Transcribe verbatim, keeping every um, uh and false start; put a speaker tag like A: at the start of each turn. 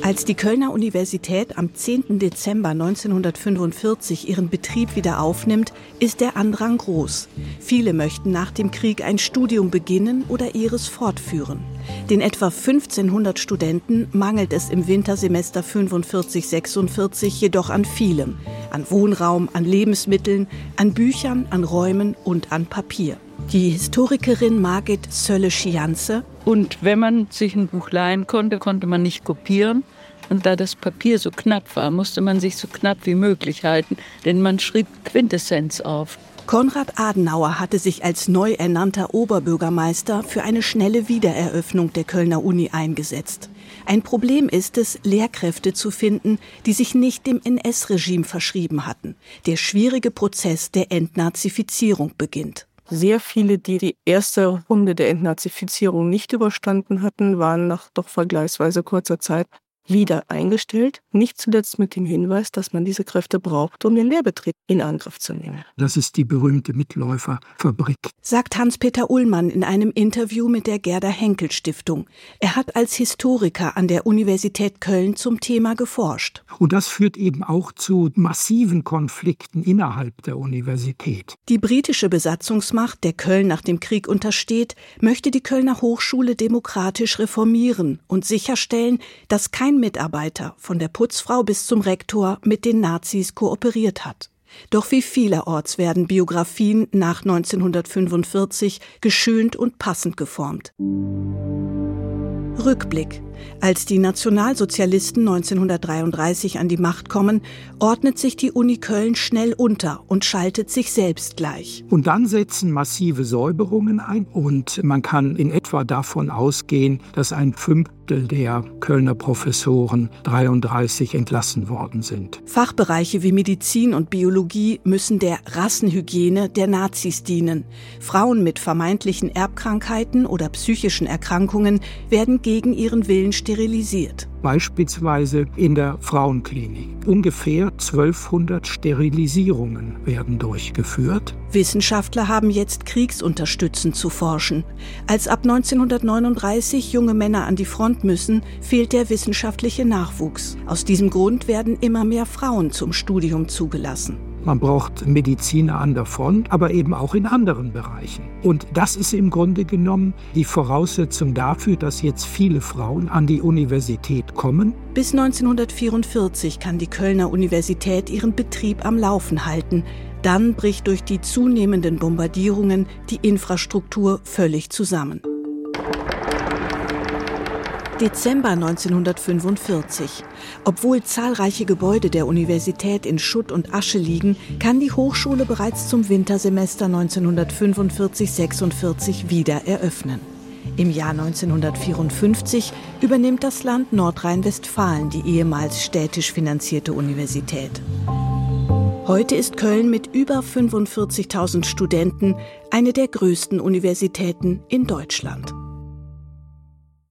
A: Als die Kölner Universität am zehnten Dezember neunzehnhundertfünfundvierzig ihren Betrieb wieder aufnimmt, ist der Andrang groß. Viele möchten nach dem Krieg ein Studium beginnen oder ihres fortführen. Den etwa fünfzehnhundert Studenten mangelt es im Wintersemester fünfundvierzig sechsundvierzig jedoch an vielem. An Wohnraum, an Lebensmitteln, an Büchern, an Räumen und an Papier. Die Historikerin Margit Sölle-Schianze.
B: Und wenn man sich ein Buch leihen konnte, konnte man nicht kopieren. Und da das Papier so knapp war, musste man sich so knapp wie möglich halten, denn man schrieb Quintessenz auf.
A: Konrad Adenauer hatte sich als neu ernannter Oberbürgermeister für eine schnelle Wiedereröffnung der Kölner Uni eingesetzt. Ein Problem ist es, Lehrkräfte zu finden, die sich nicht dem N S-Regime verschrieben hatten. Der schwierige Prozess der Entnazifizierung beginnt.
C: Sehr viele, die die erste Runde der Entnazifizierung nicht überstanden hatten, waren nach doch vergleichsweise kurzer Zeit wieder eingestellt. Nicht zuletzt mit dem Hinweis, dass man diese Kräfte braucht, um den Lehrbetrieb in Angriff zu nehmen.
D: Das ist die berühmte Mitläuferfabrik,
A: sagt Hans-Peter Ullmann in einem Interview mit der Gerda-Henkel-Stiftung. Er hat als Historiker an der Universität Köln zum Thema geforscht.
D: Und das führt eben auch zu massiven Konflikten innerhalb der Universität.
A: Die britische Besatzungsmacht, der Köln nach dem Krieg untersteht, möchte die Kölner Hochschule demokratisch reformieren und sicherstellen, dass kein Mitarbeiter, von der Putzfrau bis zum Rektor, mit den Nazis kooperiert hat. Doch wie vielerorts werden Biografien nach neunzehnhundertfünfundvierzig geschönt und passend geformt. Rückblick. Als die Nationalsozialisten neunzehnhundertdreiunddreißig an die Macht kommen, ordnet sich die Uni Köln schnell unter und schaltet sich selbst gleich.
D: Und dann setzen massive Säuberungen ein und man kann in etwa davon ausgehen, dass ein Fünftel der Kölner Professoren dreiunddreißig entlassen worden sind.
A: Fachbereiche wie Medizin und Biologie müssen der Rassenhygiene der Nazis dienen. Frauen mit vermeintlichen Erbkrankheiten oder psychischen Erkrankungen werden gegen ihren Willen sterilisiert.
D: Beispielsweise in der Frauenklinik. Ungefähr zwölfhundert Sterilisierungen werden durchgeführt.
A: Wissenschaftler haben jetzt kriegsunterstützend zu forschen. Als ab neunzehnhundertneununddreißig junge Männer an die Front müssen, fehlt der wissenschaftliche Nachwuchs. Aus diesem Grund werden immer mehr Frauen zum Studium zugelassen.
D: Man braucht Mediziner an der Front, aber eben auch in anderen Bereichen. Und das ist im Grunde genommen die Voraussetzung dafür, dass jetzt viele Frauen an die Universität kommen.
A: Bis neunzehnhundertvierundvierzig kann die Kölner Universität ihren Betrieb am Laufen halten. Dann bricht durch die zunehmenden Bombardierungen die Infrastruktur völlig zusammen. Dezember neunzehnhundertfünfundvierzig. Obwohl zahlreiche Gebäude der Universität in Schutt und Asche liegen, kann die Hochschule bereits zum Wintersemester neunzehnhundertfünfundvierzig sechsundvierzig wieder eröffnen. Im Jahr neunzehnhundertvierundfünfzig übernimmt das Land Nordrhein-Westfalen die ehemals städtisch finanzierte Universität. Heute ist Köln mit über fünfundvierzigtausend Studenten eine der größten Universitäten in Deutschland.